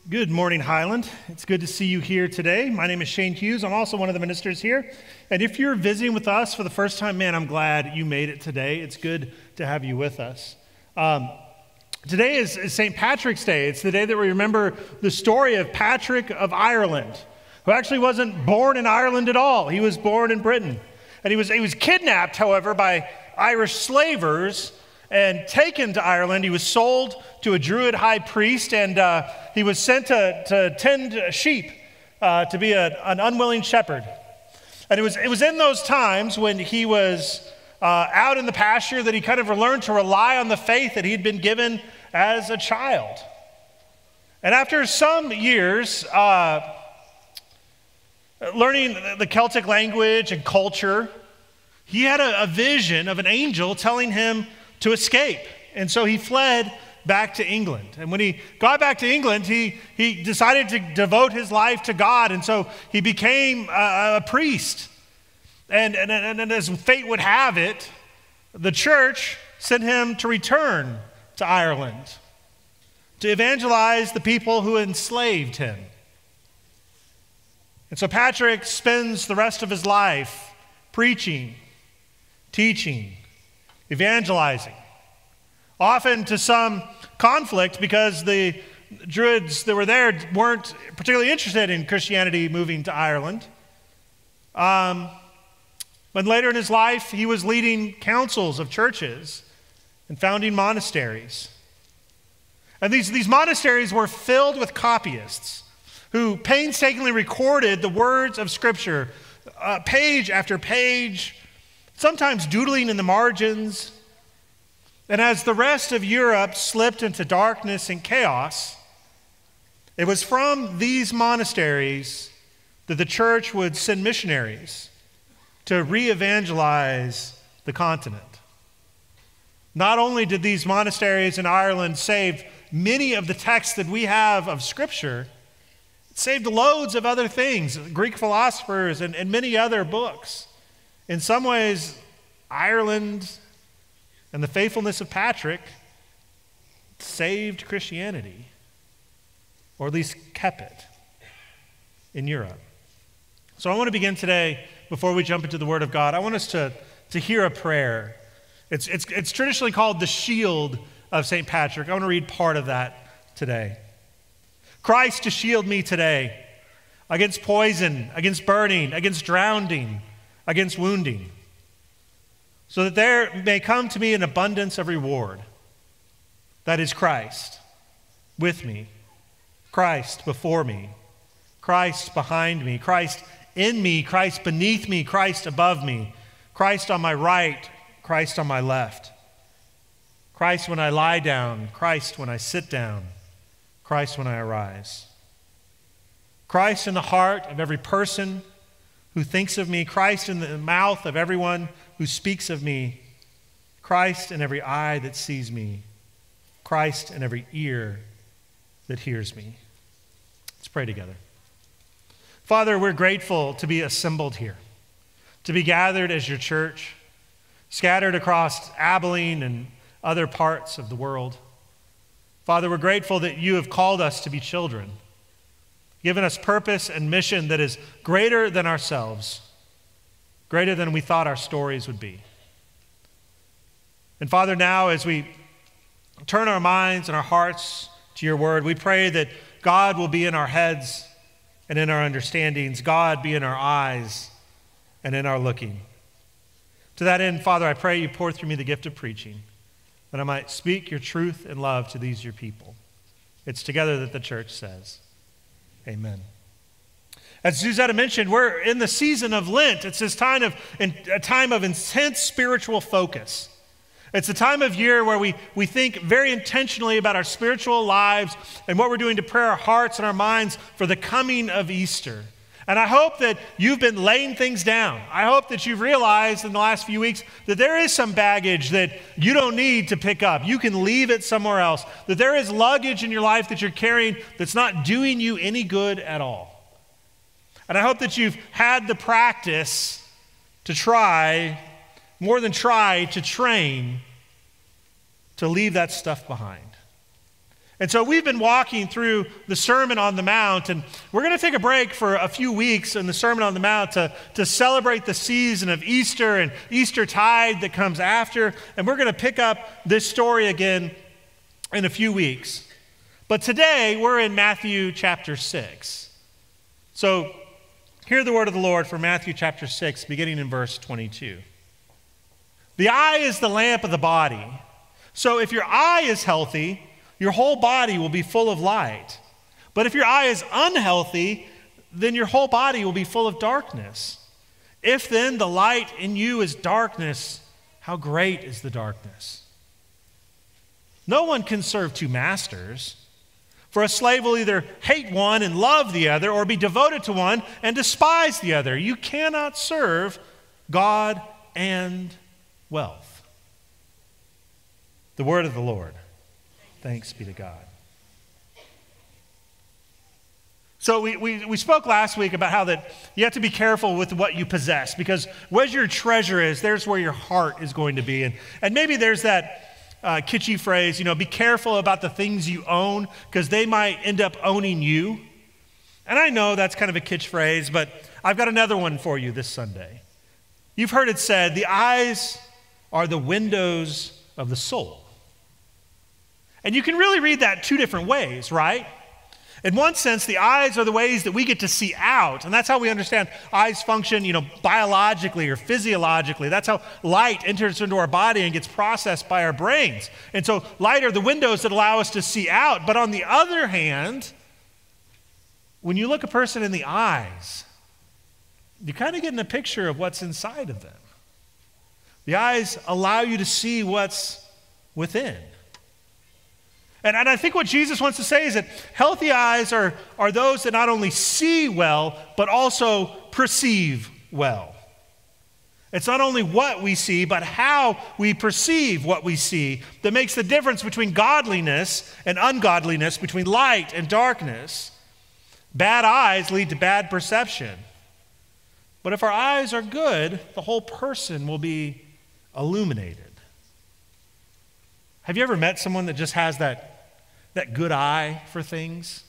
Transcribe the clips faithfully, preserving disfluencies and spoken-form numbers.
Good morning, Highland. It's good to see you here today. My name is Shane Hughes. I'm also one of the ministers here. And if you're visiting with us for the first time, man, I'm glad you made it today. It's good to have you with us. Um, today is, is Saint Patrick's Day. It's the day that we remember the story of Patrick of Ireland, who actually wasn't born in Ireland at all. He was born in Britain. And he was, he was kidnapped, however, by Irish slavers and taken to Ireland. He was sold to a Druid high priest, and uh, he was sent to, to tend sheep, uh, to be a, an unwilling shepherd. And it was, it was in those times when he was uh, out in the pasture that he kind of learned to rely on the faith that he'd been given as a child. And after some years, uh, learning the Celtic language and culture, he had a, a vision of an angel telling him to escape. And so he fled back to England. And when he got back to England, he, he decided to devote his life to God. And so he became a, a priest. And, and, and as fate would have it, the church sent him to return to Ireland to evangelize the people who enslaved him. And so Patrick spends the rest of his life preaching, teaching, evangelizing, often to some conflict because the Druids that were there weren't particularly interested in Christianity moving to Ireland. Um, but later in his life, he was leading councils of churches and founding monasteries. And these, these monasteries were filled with copyists who painstakingly recorded the words of Scripture, uh, page after page, sometimes doodling in the margins. And as the rest of Europe slipped into darkness and chaos, it was from these monasteries that the church would send missionaries to re-evangelize the continent. Not only did these monasteries in Ireland save many of the texts that we have of Scripture, it saved loads of other things, Greek philosophers and, and many other books. In some ways, Ireland and the faithfulness of Patrick saved Christianity, or at least kept it in Europe. So I want to begin today, before we jump into the Word of God, I want us to, to hear a prayer. It's, it's, it's traditionally called the shield of Saint Patrick. I want to read part of that today. Christ, to shield me today against poison, against burning, against drowning, against wounding, so that there may come to me an abundance of reward. That is Christ with me, Christ before me, Christ behind me, Christ in me, Christ beneath me, Christ above me, Christ on my right, Christ on my left, Christ when I lie down, Christ when I sit down, Christ when I arise. Christ in the heart of every person who thinks of me, Christ in the mouth of everyone who speaks of me, Christ in every eye that sees me, Christ in every ear that hears me. Let's pray together. Father, we're grateful to be assembled here, to be gathered as your church, scattered across Abilene and other parts of the world. Father, we're grateful that you have called us to be children, given us purpose and mission that is greater than ourselves, greater than we thought our stories would be. And Father, now as we turn our minds and our hearts to your word, we pray that God will be in our heads and in our understandings, God be in our eyes and in our looking. To that end, Father, I pray you pour through me the gift of preaching, that I might speak your truth and love to these your people. It's together that the church says, amen. As Suzetta mentioned, we're in the season of Lent. It's this time of, a time of intense spiritual focus. It's a time of year where we, we think very intentionally about our spiritual lives and what we're doing to prepare our hearts and our minds for the coming of Easter. And I hope that you've been laying things down. I hope that you've realized in the last few weeks that there is some baggage that you don't need to pick up. You can leave it somewhere else. That there is luggage in your life that you're carrying that's not doing you any good at all. And I hope that you've had the practice to try, more than try, to train to leave that stuff behind. And so we've been walking through the Sermon on the Mount, and we're going to take a break for a few weeks in the Sermon on the Mount to, to celebrate the season of Easter and Eastertide that comes after. And we're going to pick up this story again in a few weeks. But today we're in Matthew chapter six. So hear the word of the Lord for Matthew chapter six, beginning in verse twenty-two. The eye is the lamp of the body. So if your eye is healthy, your whole body will be full of light. But if your eye is unhealthy, then your whole body will be full of darkness. If then the light in you is darkness, how great is the darkness? No one can serve two masters, for a slave will either hate one and love the other, or be devoted to one and despise the other. You cannot serve God and wealth. The word of the Lord. Thanks be to God. So we, we, we spoke last week about how that you have to be careful with what you possess, because where your treasure is, there's where your heart is going to be. And, and maybe there's that uh, kitschy phrase, you know, be careful about the things you own, because they might end up owning you. And I know that's kind of a kitsch phrase, but I've got another one for you this Sunday. You've heard it said, the eyes are the windows of the soul. And you can really read that two different ways, right? In one sense, the eyes are the ways that we get to see out, and that's how we understand eyes function, you know, biologically or physiologically. That's how light enters into our body and gets processed by our brains. And so light are the windows that allow us to see out. But on the other hand, when you look a person in the eyes, you're kind of getting a picture of what's inside of them. The eyes allow you to see what's within. And, and I think what Jesus wants to say is that healthy eyes are, are those that not only see well, but also perceive well. It's not only what we see, but how we perceive what we see that makes the difference between godliness and ungodliness, between light and darkness. Bad eyes lead to bad perception. But if our eyes are good, the whole person will be illuminated. Have you ever met someone that just has that That good eye for things?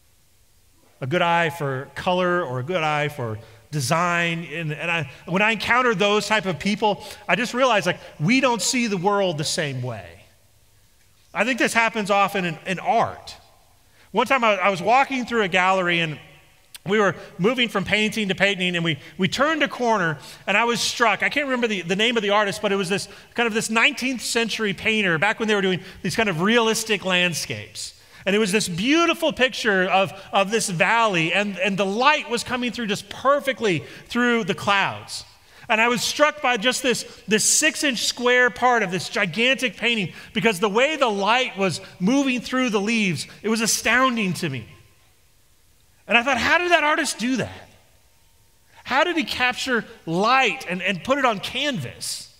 A good eye for color or a good eye for design. And, and I, when I encounter those type of people, I just realize like we don't see the world the same way. I think this happens often in, in art. One time I, I was walking through a gallery and we were moving from painting to painting, and we, we turned a corner, and I was struck. I can't remember the, the name of the artist, but it was this kind of this nineteenth century painter back when they were doing these kind of realistic landscapes. And it was this beautiful picture of, of this valley, and, and the light was coming through just perfectly through the clouds. And I was struck by just this, this six-inch square part of this gigantic painting, because the way the light was moving through the leaves, it was astounding to me. And I thought, how did that artist do that? How did he capture light and, and put it on canvas?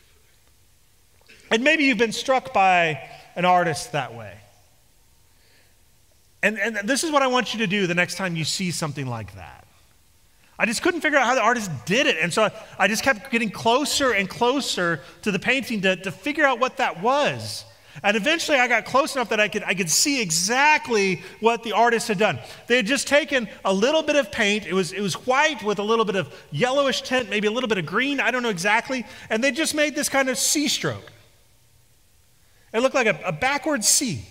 And maybe you've been struck by an artist that way. And, and this is what I want you to do the next time you see something like that. I just couldn't figure out how the artist did it. And so I, I just kept getting closer and closer to the painting to, to figure out what that was. And eventually I got close enough that I could, I could see exactly what the artist had done. They had just taken a little bit of paint. It was, it was white with a little bit of yellowish tint, maybe a little bit of green, I don't know exactly. And they just made this kind of C stroke. It looked like a, a backward C.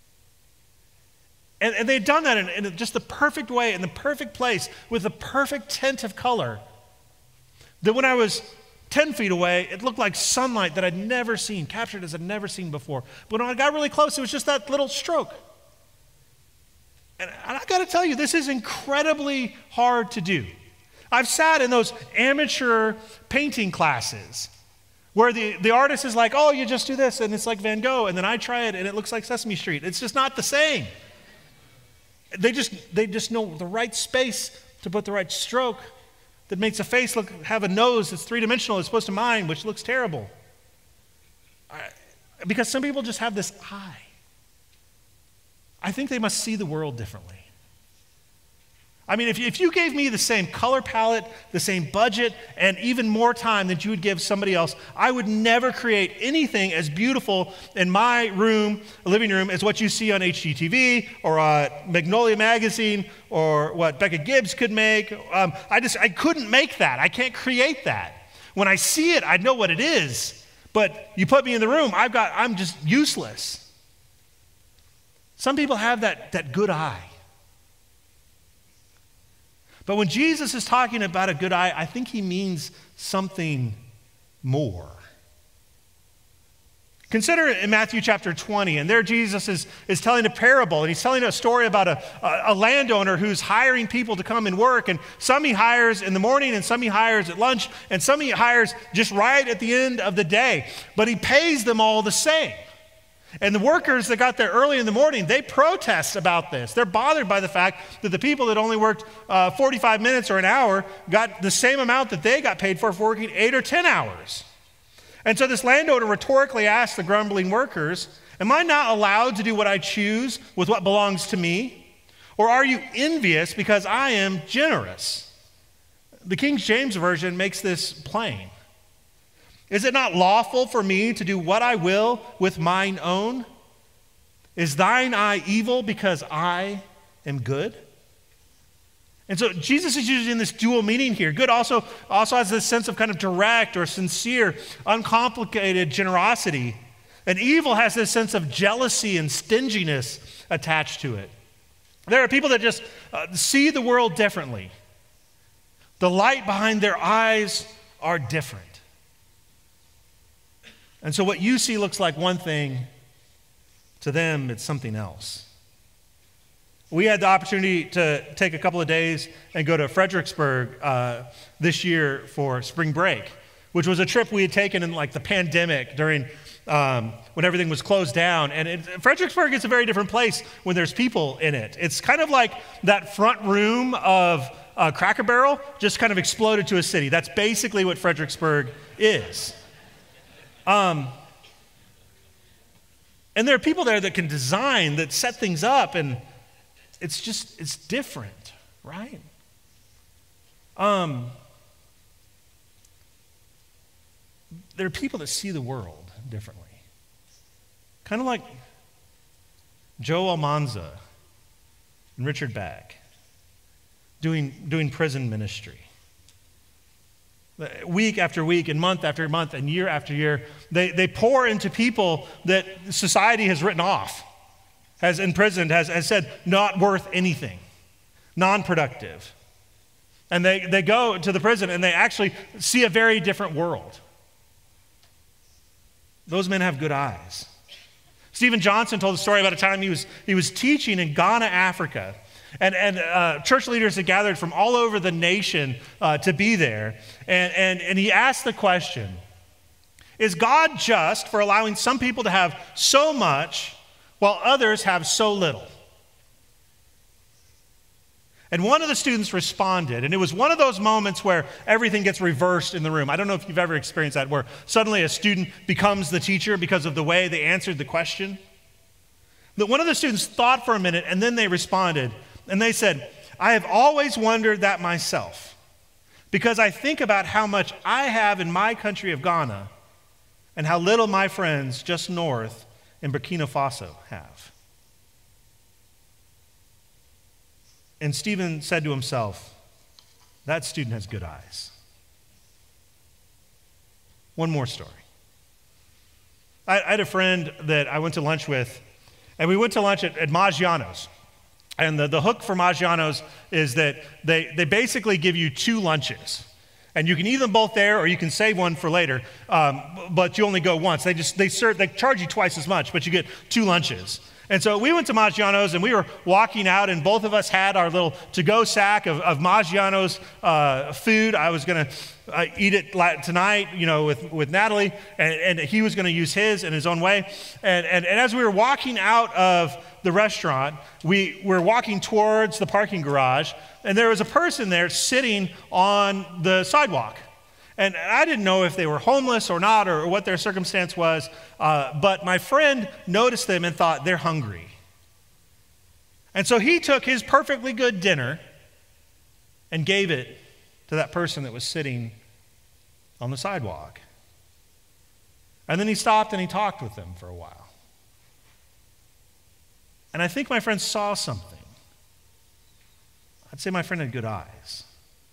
And, and they'd done that in, in just the perfect way, in the perfect place, with the perfect tint of color. That when I was ten feet away, it looked like sunlight that I'd never seen, captured as I'd never seen before. But when I got really close, it was just that little stroke. And, and I got to tell you, this is incredibly hard to do. I've sat in those amateur painting classes where the, the artist is like, oh, you just do this, and it's like Van Gogh, and then I try it, and it looks like Sesame Street. It's just not the same. They just, they just know the right space to put the right stroke that makes a face look, have a nose that's three-dimensional as opposed to mine, which looks terrible. I, because some people just have this eye. I think they must see the world differently. I mean, if, if you gave me the same color palette, the same budget, and even more time that you would give somebody else, I would never create anything as beautiful in my room, living room, as what you see on H G T V or uh, Magnolia Magazine or what Becca Gibbs could make. Um, I just, I couldn't make that. I can't create that. When I see it, I know what it is. But you put me in the room, I've got, I'm just useless. Some people have that, that good eye. But when Jesus is talking about a good eye, I think he means something more. Consider in Matthew chapter twenty, and there Jesus is, is telling a parable, and he's telling a story about a, a, a landowner who's hiring people to come and work, and some he hires in the morning, and some he hires at lunch, and some he hires just right at the end of the day. But he pays them all the same. And the workers that got there early in the morning, they protest about this. They're bothered by the fact that the people that only worked uh, forty-five minutes or an hour got the same amount that they got paid for for working eight or ten hours. And so this landowner rhetorically asked the grumbling workers, am I not allowed to do what I choose with what belongs to me? Or are you envious because I am generous? The King James Version makes this plain. Is it not lawful for me to do what I will with mine own? Is thine eye evil because I am good? And so Jesus is using this dual meaning here. Good also, also has this sense of kind of direct or sincere, uncomplicated generosity. And evil has this sense of jealousy and stinginess attached to it. There are people that just uh, see the world differently. The light behind their eyes are different. And so what you see looks like one thing, to them it's something else. We had the opportunity to take a couple of days and go to Fredericksburg uh, this year for spring break, which was a trip we had taken in like the pandemic during um, when everything was closed down. And it, Fredericksburg is a very different place when there's people in it. It's kind of like that front room of uh, Cracker Barrel just kind of exploded to a city. That's basically what Fredericksburg is. Um, and there are people there that can design, that set things up, and it's just, it's different, right? Um, there are people that see the world differently. Kind of like Joe Almanza and Richard Bagg doing, doing prison ministry. Week after week and month after month and year after year, they, they pour into people that society has written off, has imprisoned, has, has said not worth anything, non-productive. And they, they go to the prison and they actually see a very different world. Those men have good eyes. Stephen Johnson told a story about a time he was, he was teaching in Ghana, Africa. And, and uh, church leaders had gathered from all over the nation uh, to be there. And, and, and he asked the question, is God just for allowing some people to have so much while others have so little? And one of the students responded, and it was one of those moments where everything gets reversed in the room. I don't know if you've ever experienced that, where suddenly a student becomes the teacher because of the way they answered the question. That one of the students thought for a minute, and then they responded. And they said, I have always wondered that myself, because I think about how much I have in my country of Ghana and how little my friends just north in Burkina Faso have. And Stephen said to himself, that student has good eyes. One more story. I, I had a friend that I went to lunch with, and we went to lunch at, at Maggiano's. And the, the hook for Maggiano's is that they, they basically give you two lunches. And you can eat them both there, or you can save one for later, um, but you only go once. They just they serve they charge you twice as much, but you get two lunches. And so we went to Maggiano's, and we were walking out, and both of us had our little to-go sack of, of Maggiano's uh, food. I was going to uh, eat it tonight, you know, with, with Natalie, and, and he was going to use his in his own way. And, and, and as we were walking out of the restaurant, we were walking towards the parking garage, and there was a person there sitting on the sidewalk. And I didn't know if they were homeless or not, or what their circumstance was, uh, but my friend noticed them and thought, they're hungry. And so he took his perfectly good dinner and gave it to that person that was sitting on the sidewalk. And then he stopped and he talked with them for a while. And I think my friend saw something. I'd say my friend had good eyes.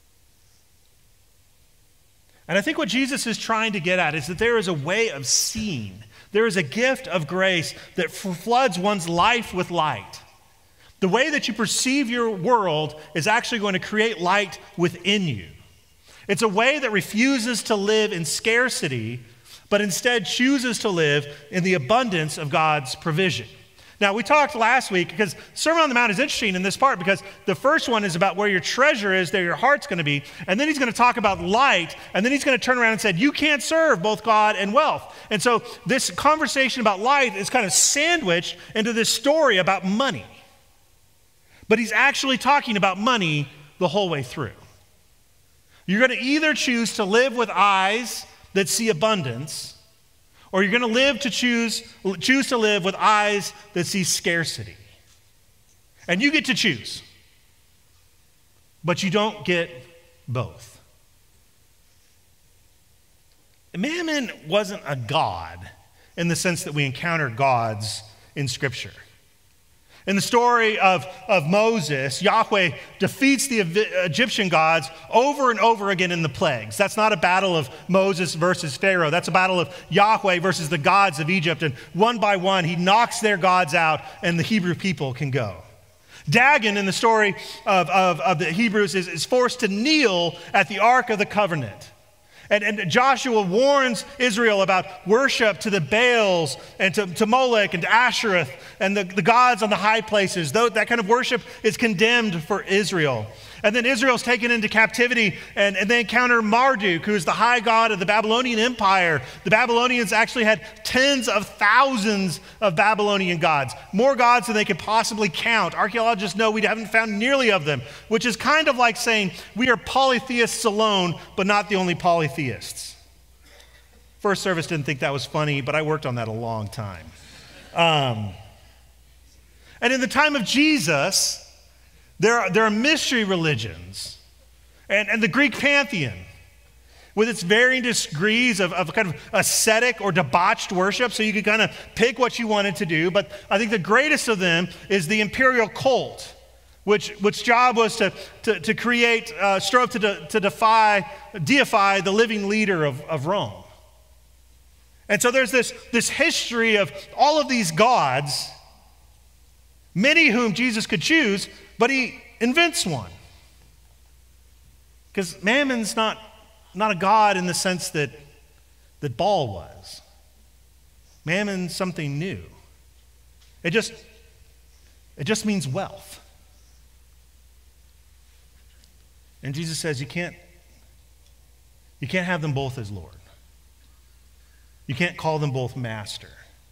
And I think what Jesus is trying to get at is that there is a way of seeing. There is a gift of grace that floods one's life with light. The way that you perceive your world is actually going to create light within you. It's a way that refuses to live in scarcity, but instead chooses to live in the abundance of God's provision. Now, we talked last week, because Sermon on the Mount is interesting in this part, because the first one is about where your treasure is, there your heart's going to be. And then he's going to talk about light, and then he's going to turn around and say, you can't serve both God and wealth. And so this conversation about light is kind of sandwiched into this story about money. But he's actually talking about money the whole way through. You're going to either choose to live with eyes that see abundance, or you're going to live to choose, choose to live with eyes that see scarcity. And you get to choose. But you don't get both. Mammon wasn't a god in the sense that we encounter gods in Scripture. In the story of, of Moses, Yahweh defeats the Egyptian gods over and over again in the plagues. That's not a battle of Moses versus Pharaoh. That's a battle of Yahweh versus the gods of Egypt. And one by one, he knocks their gods out and the Hebrew people can go. Dagon, in the story of, of, of the Hebrews, is, is forced to kneel at the Ark of the Covenant. And, and Joshua warns Israel about worship to the Baals and to, to Molech and to Ashereth and the, the gods on the high places. Though that kind of worship is condemned for Israel. And then Israel's taken into captivity, and, and they encounter Marduk, who is the high god of the Babylonian Empire. The Babylonians actually had tens of thousands of Babylonian gods, more gods than they could possibly count. Archaeologists know we haven't found nearly of them, which is kind of like saying we are polytheists alone, but not the only polytheists. First Service didn't think that was funny, but I worked on that a long time. Um, and in the time of Jesus, There are, there are mystery religions, and, and the Greek pantheon, with its varying degrees of, of kind of ascetic or debauched worship, so you could kind of pick what you wanted to do. But I think the greatest of them is the imperial cult, which which job was to, to, to create, uh, strove to, de, to defy, deify the living leader of, of Rome. And so there's this, this history of all of these gods, many whom Jesus could choose, but he invents one. Because Mammon's not, not a god in the sense that, that Baal was. Mammon's something new. It just, it just means wealth. And Jesus says you can't, you can't have them both as Lord. You can't call them both master.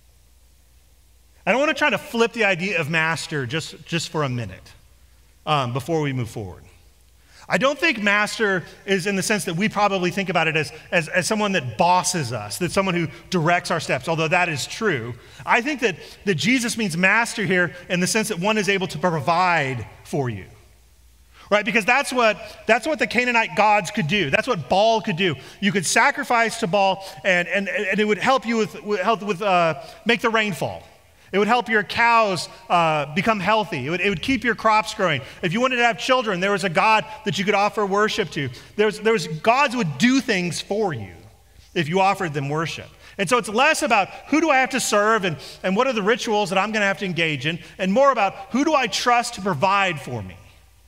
I don't want to try to flip the idea of master just, just for a minute. Um, before we move forward. I don't think master is in the sense that we probably think about it as, as, as someone that bosses us, that's someone who directs our steps, although that is true. I think that, that Jesus means master here in the sense that one is able to provide for you. Right? Because that's what, that's what the Canaanite gods could do. That's what Baal could do. You could sacrifice to Baal, and, and, and it would help you with, with, help with uh, make the rain fall. It would help your cows uh, become healthy. It would, it would keep your crops growing. If you wanted to have children, there was a God that you could offer worship to. There was, there was gods would do things for you if you offered them worship. And so it's less about who do I have to serve and, and what are the rituals that I'm going to have to engage in, and more about who do I trust to provide for me.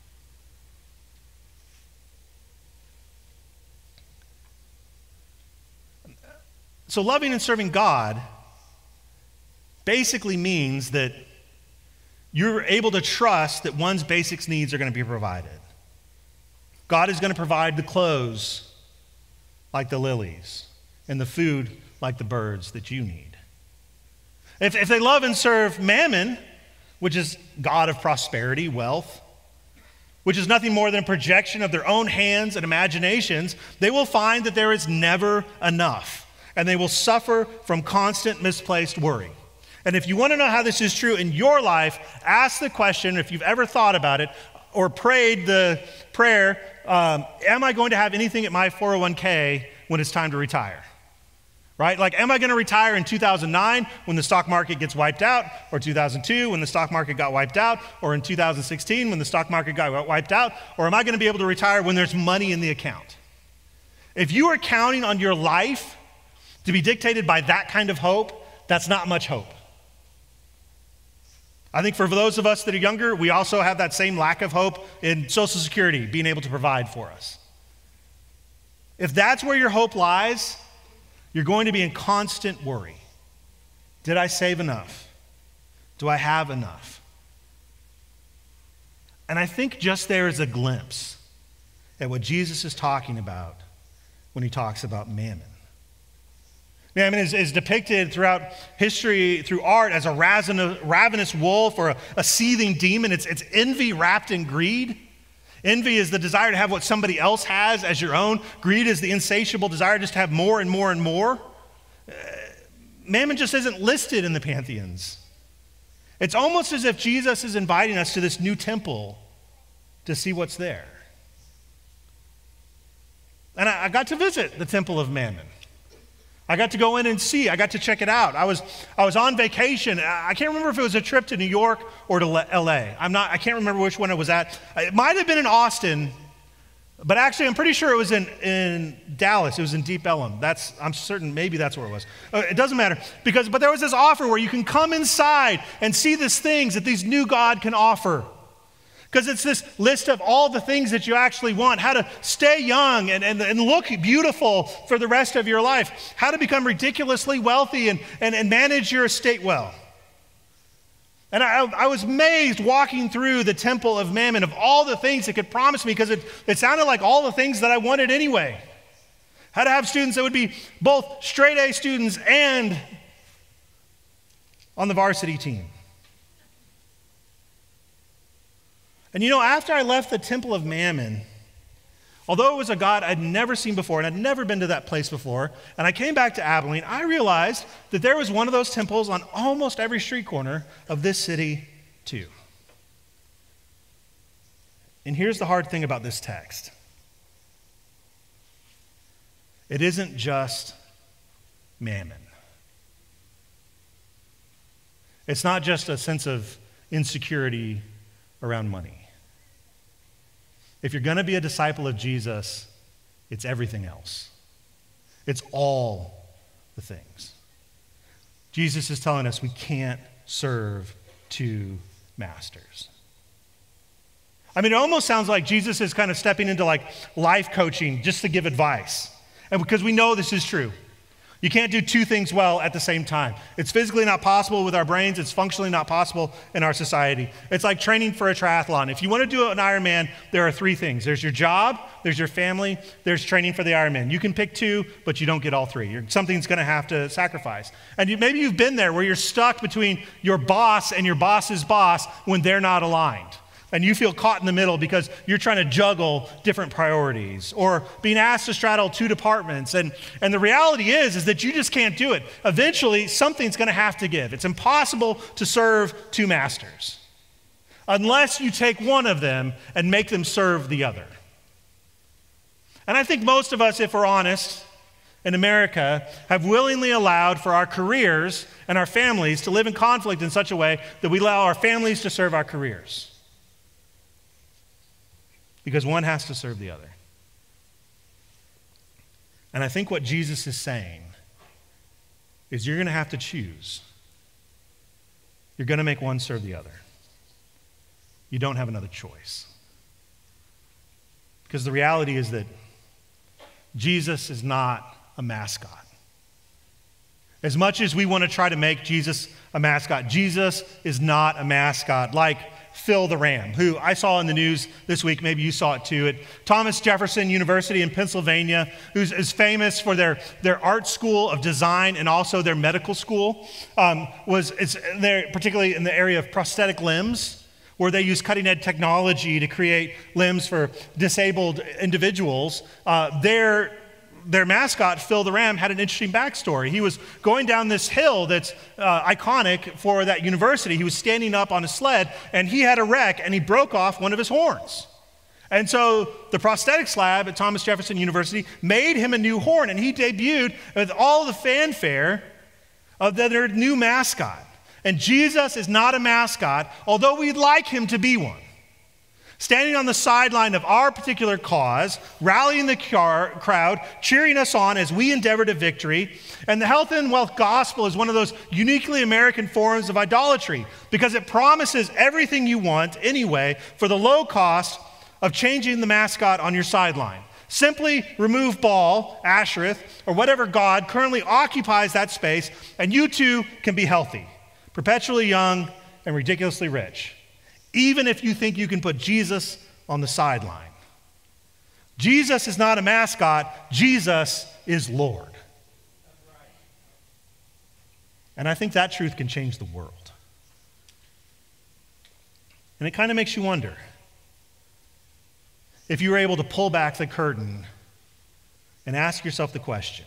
So loving and serving God basically means that you're able to trust that one's basic needs are going to be provided. God is going to provide the clothes like the lilies and the food like the birds that you need. If, if they love and serve Mammon, which is God of prosperity, wealth, which is nothing more than a projection of their own hands and imaginations, they will find that there is never enough, and they will suffer from constant misplaced worry. And if you want to know how this is true in your life, ask the question, if you've ever thought about it, or prayed the prayer, um, am I going to have anything at my four oh one k when it's time to retire? Right? Like, am I going to retire in two thousand nine when the stock market gets wiped out, or two thousand two when the stock market got wiped out, or in two thousand sixteen when the stock market got wiped out, or am I going to be able to retire when there's money in the account? If you are counting on your life to be dictated by that kind of hope, that's not much hope. I think for those of us that are younger, we also have that same lack of hope in Social Security being able to provide for us. If that's where your hope lies, you're going to be in constant worry. Did I save enough? Do I have enough? And I think just there is a glimpse at what Jesus is talking about when he talks about mammon. Mammon is, is depicted throughout history, through art, as a ravenous, ravenous wolf or a, a seething demon. It's, it's envy wrapped in greed. Envy is the desire to have what somebody else has as your own. Greed is the insatiable desire just to have more and more and more. Uh, Mammon just isn't listed in the pantheons. It's almost as if Jesus is inviting us to this new temple to see what's there. And I, I got to visit the Temple of Mammon. I got to go in and see. I got to check it out. I was I was on vacation. I can't remember if it was a trip to New York or to L A. I'm not. I can't remember which one it was at. It might have been in Austin, but actually, I'm pretty sure it was in, in Dallas. It was in Deep Ellum. That's I'm certain. Maybe that's where it was. Uh, it doesn't matter because. But there was this offer where you can come inside and see these things that these new God can offer. Because it's this list of all the things that you actually want, how to stay young and, and, and look beautiful for the rest of your life, how to become ridiculously wealthy and, and, and manage your estate well. And I, I was amazed walking through the Temple of Mammon of all the things it could promise me, because it, it sounded like all the things that I wanted anyway. How to have students that would be both straight A students and on the varsity team. And you know, after I left the Temple of Mammon, although it was a God I'd never seen before and I'd never been to that place before, and I came back to Abilene, I realized that there was one of those temples on almost every street corner of this city too. And here's the hard thing about this text. It isn't just mammon. It's not just a sense of insecurity around money. If you're going to be a disciple of Jesus, it's everything else. It's all the things. Jesus is telling us we can't serve two masters. I mean, it almost sounds like Jesus is kind of stepping into like life coaching just to give advice. And because we know this is true. You can't do two things well at the same time. It's physically not possible with our brains. It's functionally not possible in our society. It's like training for a triathlon. If you want to do an Ironman, there are three things. There's your job, there's your family, there's training for the Ironman. You can pick two, but you don't get all three. You're, something's going to have to sacrifice. And you, maybe you've been there where you're stuck between your boss and your boss's boss when they're not aligned. And you feel caught in the middle because you're trying to juggle different priorities or being asked to straddle two departments. And, and the reality is, is that you just can't do it. Eventually, something's going to have to give. It's impossible to serve two masters unless you take one of them and make them serve the other. And I think most of us, if we're honest, in America, have willingly allowed for our careers and our families to live in conflict in such a way that we allow our families to serve our careers. Because one has to serve the other. And I think what Jesus is saying is you're going to have to choose. You're going to make one serve the other. You don't have another choice. Because the reality is that Jesus is not a mascot. As much as we want to try to make Jesus a mascot, Jesus is not a mascot like Phil the Ram, who I saw in the news this week, maybe you saw it too, at Thomas Jefferson University in Pennsylvania, who's is famous for their, their art school of design and also their medical school, um, was it's there, particularly in the area of prosthetic limbs, where they use cutting-edge technology to create limbs for disabled individuals. Uh, their their mascot, Phil the Ram, had an interesting backstory. He was going down this hill that's uh, iconic for that university. He was standing up on a sled, and he had a wreck, and he broke off one of his horns. And so the prosthetics lab at Thomas Jefferson University made him a new horn, and he debuted with all the fanfare of their new mascot. And Jesus is not a mascot, although we'd like him to be one. Standing on the sideline of our particular cause, rallying the car, crowd, cheering us on as we endeavor to victory. And the health and wealth gospel is one of those uniquely American forms of idolatry because it promises everything you want anyway for the low cost of changing the mascot on your sideline. Simply remove Baal, Ashereth, or whatever god currently occupies that space, and you too can be healthy, perpetually young, and ridiculously rich. Even if you think you can put Jesus on the sideline. Jesus is not a mascot. Jesus is Lord. And I think that truth can change the world. And it kind of makes you wonder if you were able to pull back the curtain and ask yourself the question,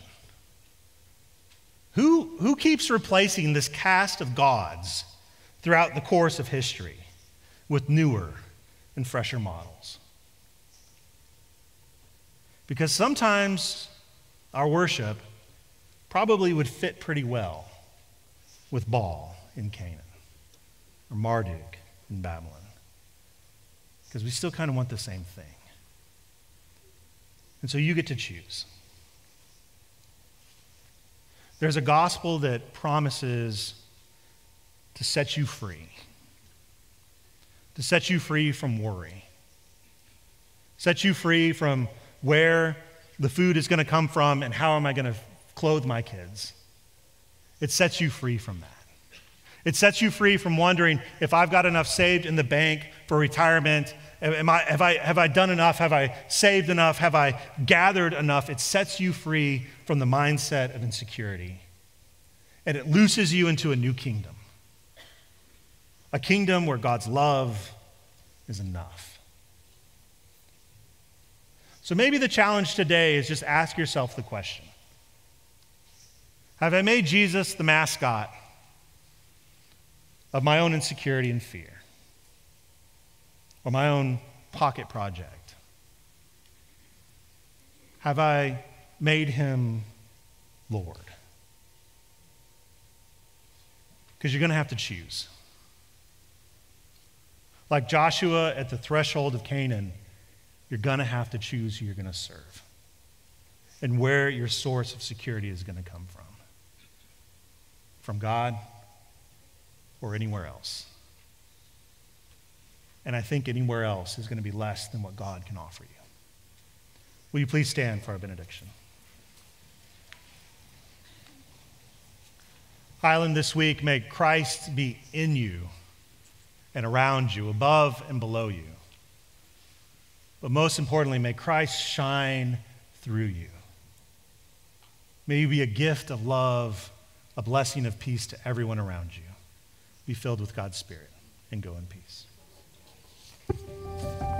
who, who keeps replacing this cast of gods throughout the course of history with newer and fresher models? Because sometimes our worship probably would fit pretty well with Baal in Canaan or Marduk in Babylon, because we still kind of want the same thing. And so you get to choose. There's a gospel that promises to set you free. To set you free from worry. Set you free from where the food is going to come from and how am I going to clothe my kids. It sets you free from that. It sets you free from wondering if I've got enough saved in the bank for retirement. Am I, have, I, have I done enough? Have I saved enough? Have I gathered enough? It sets you free from the mindset of insecurity. And it looses you into a new kingdom. A kingdom where God's love is enough. So maybe the challenge today is just ask yourself the question. Have I made Jesus the mascot of my own insecurity and fear? Or my own pocket project? Have I made him Lord? Because you're going to have to choose. Like Joshua at the threshold of Canaan, you're going to have to choose who you're going to serve and where your source of security is going to come from. From God or anywhere else. And I think anywhere else is going to be less than what God can offer you. Will you please stand for our benediction? Highland, this week, may Christ be in you and around you, above and below you. But most importantly, may Christ shine through you. May you be a gift of love, a blessing of peace to everyone around you. Be filled with God's Spirit and go in peace.